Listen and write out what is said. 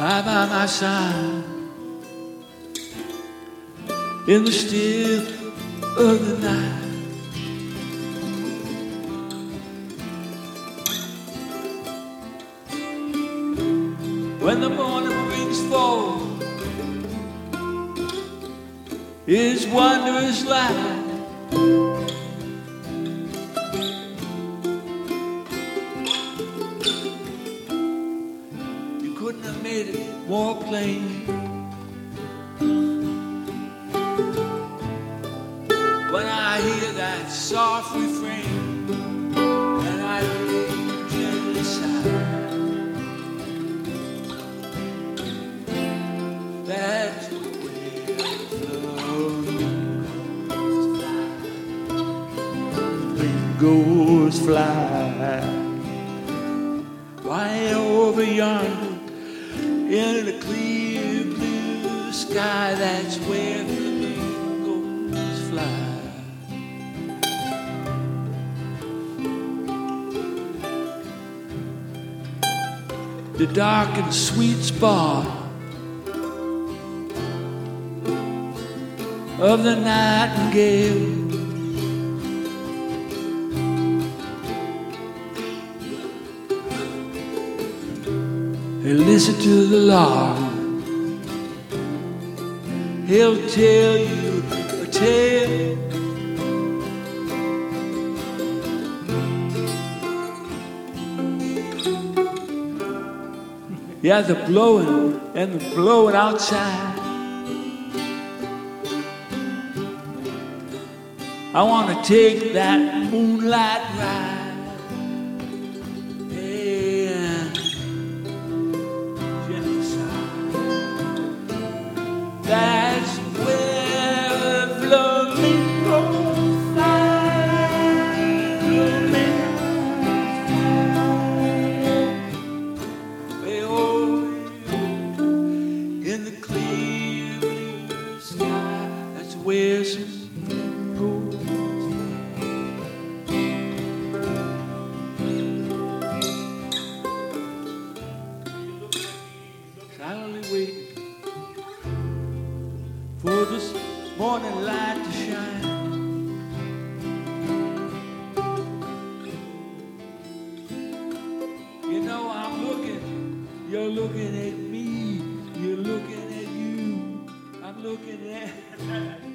right by my side in the still of the night. When the morning brings forth his wondrous light, you couldn't have made it more plain. When I hear that soft refrain and I hear you gently sigh, that's the way flamingos fly. Right over yonder in the clear blue sky, that's where flamingos fly. The dark and sweet spot of the nightingale, and listen to the lark. He'll tell you a tale yeah, the blowing and the blowing outside. I want to take that moonlight ride. Yeah, genocide. That's where flamingos fly. Way over in the clear blue sky. That's where some for this morning light to shine. You know I'm looking, you're looking at me, you're looking at you, I'm looking at